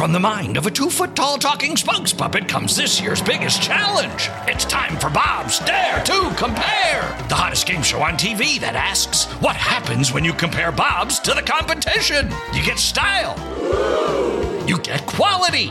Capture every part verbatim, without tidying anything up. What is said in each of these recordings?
From the mind of a two-foot-tall talking spokes puppet comes this year's biggest challenge. It's time for Bob's Dare to Compare, the hottest game show on T V that asks, what happens when you compare Bob's to the competition? You get style. You get quality.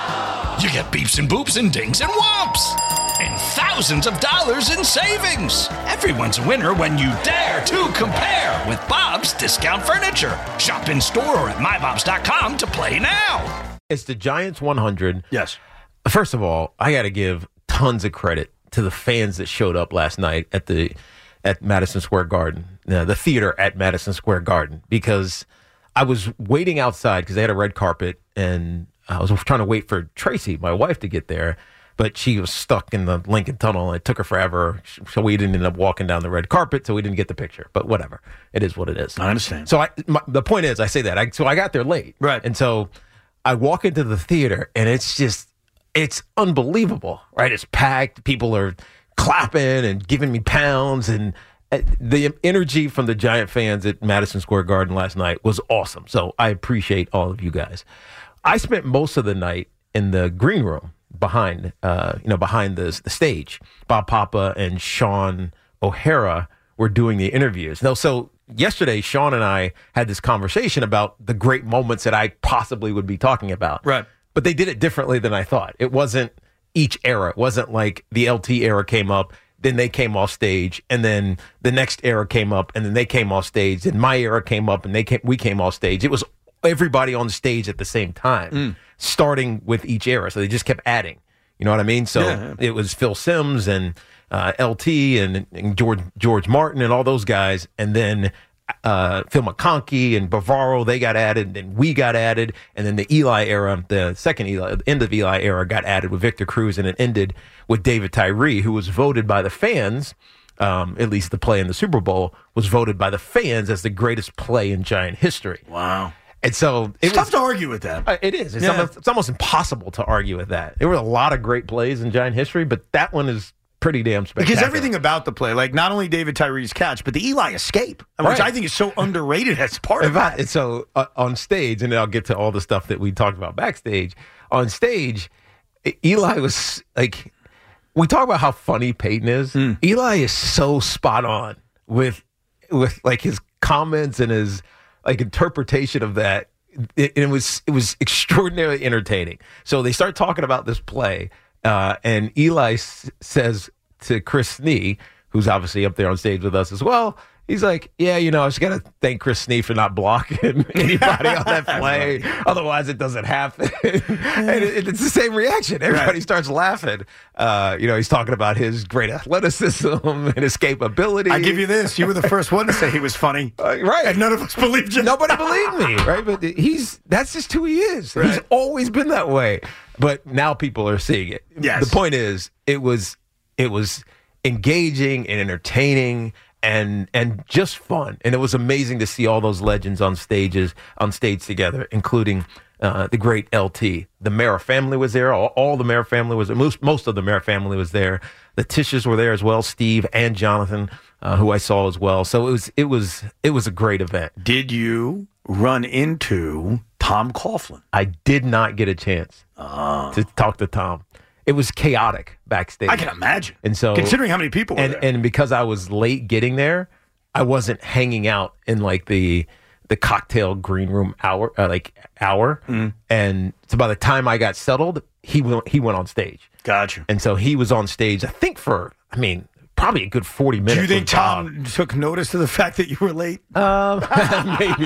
You get beeps and boops and dings and whomps. And thousands of dollars in savings. Everyone's a winner when you dare to compare with Bob's Discount Furniture. Shop in store or at my bobs dot com to play now. It's the Giants one hundred. Yes. First of all, I got to give tons of credit to the fans that showed up last night at the at Madison Square Garden, uh, the theater at Madison Square Garden, because I was waiting outside because they had a red carpet, and I was trying to wait for Tracy, my wife, to get there, but she was stuck in the Lincoln Tunnel, and it took her forever, so we didn't end up walking down the red carpet, so we didn't get the picture. But whatever, it is what it is. I understand. So I, my, the point is, I say that, I, so I got there late, right, and so I walk into the theater, and it's just, it's unbelievable, right? It's packed. People are clapping and giving me pounds, and the energy from the Giant fans at Madison Square Garden last night was awesome. So I appreciate all of you guys. I spent most of the night in the green room behind, uh, you know, behind the, the stage. Bob Papa and Sean O'Hara were doing the interviews. Now, so yesterday, Sean and I had this conversation about the great moments that I possibly would be talking about. Right. But they did it differently than I thought. It wasn't each era. It wasn't like the L T era came up, then they came off stage, and then the next era came up, and then they came off stage, and my era came up, and they came, we came off stage. It was everybody on stage at the same time, mm. starting with each era. So they just kept adding. You know what I mean? So yeah. It was Phil Simms and uh, L T and, and George George Martin and all those guys, and then uh, Phil McConkey and Bavaro, they got added, and then we got added, and then the Eli era, the second Eli, the end of Eli era got added with Victor Cruz, and it ended with David Tyree, who was voted by the fans, um, at least the play in the Super Bowl, was voted by the fans as the greatest play in Giant history. Wow. And so it's tough to argue with that. Uh, it is. It's, yeah. almost, it's almost impossible to argue with that. There were a lot of great plays in Giant history, but that one is pretty damn spectacular. Because everything about the play, like not only David Tyree's catch, but the Eli escape, which right. I think is so underrated as part of that. And so uh, on stage, and then I'll get to all the stuff that we talked about backstage, on stage, Eli was like, we talk about how funny Peyton is. Mm. Eli is so spot on with with like his comments and his like interpretation of that. It, it was it was extraordinarily entertaining. So they start talking about this play, uh, and Eli s- says to Chris Snee, who's obviously up there on stage with us as well, he's like, yeah, you know, I just got to thank Chris Snee for not blocking anybody on that play. Otherwise, it doesn't happen. And it, it's the same reaction. Everybody right. starts laughing. Uh, you know, he's talking about his great athleticism and escapability. I give you this. You were the first one to say he was funny. Uh, right. And none of us believed you. Nobody believed me, right? But he's that's just who he is. Right. He's always been that way. But now people are seeing it. Yes. The point is, it was it was engaging and entertaining and and just fun. And it was amazing to see all those legends on stages on stage together, including uh, the great L T. The Mara family was there. All, all the Mara family was there. Most, most of the Mara family was there. The Tisches were there as well, Steve and Jonathan, uh, who I saw as well. So it was it was it was a great event. Did you run into Tom Coughlin? I did not get a chance uh. to talk to Tom. It was chaotic backstage. I can imagine. And so, considering how many people were and, there. And because I was late getting there, I wasn't hanging out in like the the cocktail green room hour, uh, like hour. Mm. And so by the time I got settled, he went, he went on stage. Gotcha. And so he was on stage, I think for, I mean, probably a good forty minutes. Do you think Tom took notice of the fact that you were late? Um, maybe.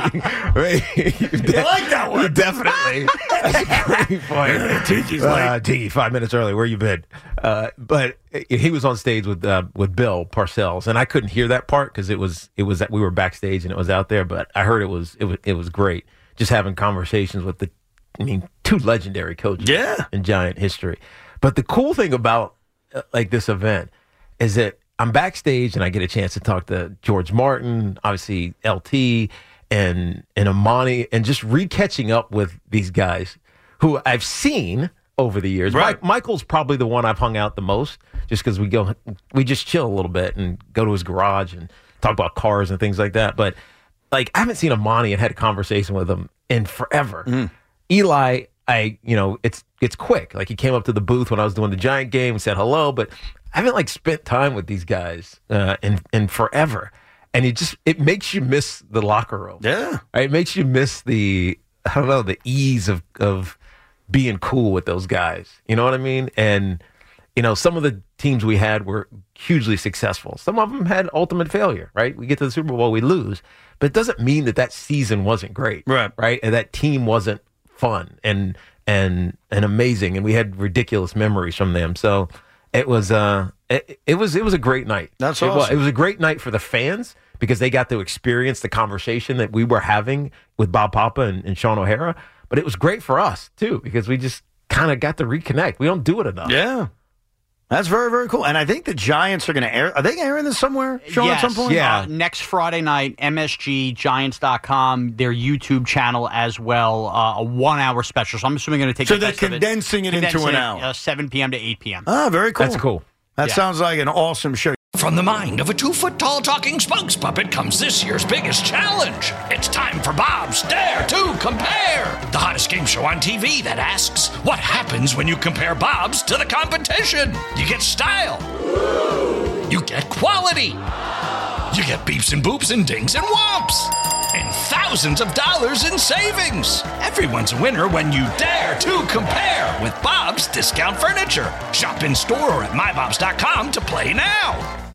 You like that one? Definitely. That's a great point. Tiki's late. Uh, Tiki, five minutes early. Where you been? Uh, but he was on stage with uh, with Bill Parcells, and I couldn't hear that part because it was it was we were backstage and it was out there. But I heard it was it was it was great just having conversations with the, I mean, two legendary coaches yeah. in Giant history. But the cool thing about uh, like this event is that I'm backstage and I get a chance to talk to George Martin, obviously L T, and and Amani, and just re-catching up with these guys who I've seen over the years. Right. Mike, Michael's probably the one I've hung out the most, just because we go, we just chill a little bit and go to his garage and talk about cars and things like that. But like, I haven't seen Amani and had a conversation with him in forever. Mm. Eli, I, you know, it's it's quick. Like he came up to the booth when I was doing the Giant game and said hello, but I haven't like spent time with these guys uh, in in forever, and it just it makes you miss the locker room. Yeah, right? It makes you miss the I don't know the ease of of being cool with those guys. You know what I mean? And you know, some of the teams we had were hugely successful. Some of them had ultimate failure. Right? We get to the Super Bowl, we lose, but it doesn't mean that that season wasn't great. Right? Right? And that team wasn't fun and and and amazing, and we had ridiculous memories from them. So it was uh it, it was it was a great night. That's it awesome. Was, it was a great night for the fans because they got to experience the conversation that we were having with Bob Papa and, and Sean O'Hara. But it was great for us too because we just kind of got to reconnect. We don't do it enough. Yeah. That's very, very cool. And I think the Giants are going to air. Are they airing this somewhere, Sean, yes. at some point? Yeah. Uh, next Friday night, M S G Giants dot com, their YouTube channel as well, uh, a one-hour special. So I'm assuming going to take So the they're best of it, condensing it into condensing an it, hour. Uh, seven p.m. to eight p.m. Ah, very cool. That's cool. That Yeah. sounds like an awesome show. From the mind of a two-foot-tall talking spokes puppet comes this year's biggest challenge. It's time for Bob's Dare to Compare, the hottest game show on T V that asks, what happens when you compare Bob's to the competition? You get style. You get quality. You get beeps and boops and dings and whomps. And thousands of dollars in savings. Everyone's a winner when you dare to compare with Bob's Discount Furniture. Shop in store or at my bobs dot com to play now.